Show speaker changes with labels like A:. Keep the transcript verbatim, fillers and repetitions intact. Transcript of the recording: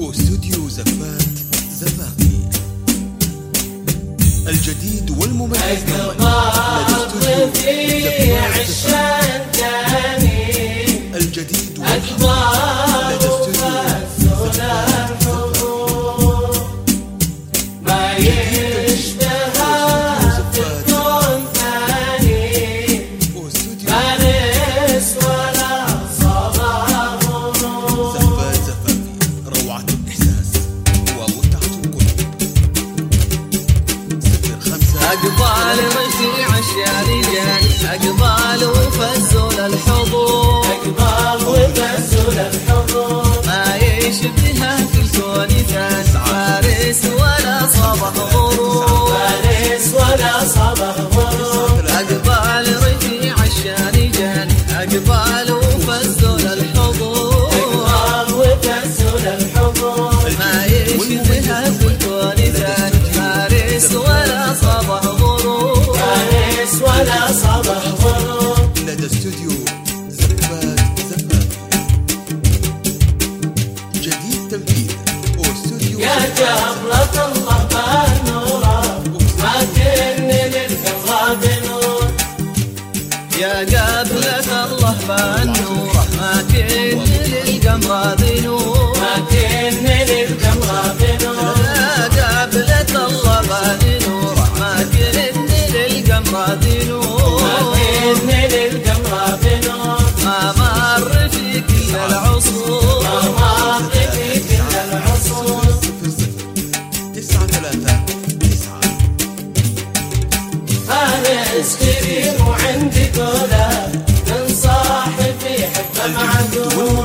A: واستوديو زفات زفافي الجديد والمميز
B: أقبال في عشان تاني
A: الجديد
B: أقبال وفزول الحضور ما يشبهها في الكون ثاني فارس ولا صباح ونور.
A: زفات زفافي روعة الإحساس ومتعة القلوب. صفر خمسة
C: أقبال رفيع الشارجان أقبال وفزول الحضور
B: أقبال وفزول الحضور
C: ما يشبهها في الكون ثاني فارس ولا صبح غروب
B: فارس ولا صبح غروب.
C: أقبال رفيع الشارجان أقبال وفزول الحضور
B: أقبال وفزول الحضور
C: ما يشبهها في الكون ثاني فارس ولا صبح غروب
B: فارس ولا صبح غروب.
A: لدى استوديو زفات زفافي جديد تنفيذ واستوديو
B: يا جبرة الله بالنورة ما كن للحظة بنور.
C: يا قبلة الله بالنور ما كن للقمر بنور
B: ما كن للقمر بنور.
C: يا قبلة الله بالنور ما كن للقمر بنور
B: ما كن للقمر بنور.
C: ما مر في كل العصور
B: ما مر في كل العصور.
A: صفر صفر تسعة ثلاثة تسعة.
B: فارس كريم وعندي قولة من صاحب يحب معدوم.